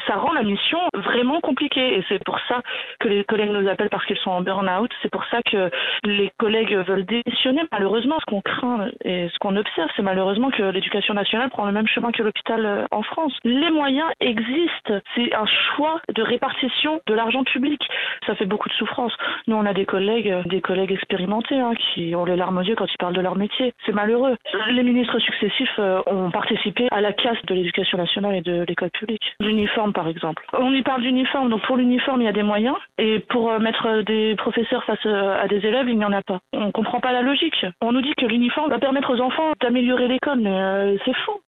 ça rend la mission vraiment compliquée. Et c'est pour ça que les collègues nous appellent parce qu'ils sont en burn-out. C'est pour ça que les collègues veulent démissionner. Malheureusement, ce qu'on craint et ce qu'on observe, c'est malheureusement que l'éducation nationale prend le même chemin que l'hôpital en France. Les moyens existent. C'est un choix de répartition de l'argent public. Ça fait beaucoup de souffrance. Nous, on a des collègues expérimentés qui ont les larmes aux yeux quand ils parlent de leur métier. C'est malheureux. Les ministres successifs ont participé à la casse de l'éducation nationale et de l'école publique. L'uniforme, par exemple. On y parle d'uniforme, donc pour l'uniforme, il y a des moyens, et pour mettre des professeurs face à des élèves, il n'y en a pas. On comprend pas la logique. On nous dit que l'uniforme va permettre aux enfants d'améliorer l'école, mais c'est faux.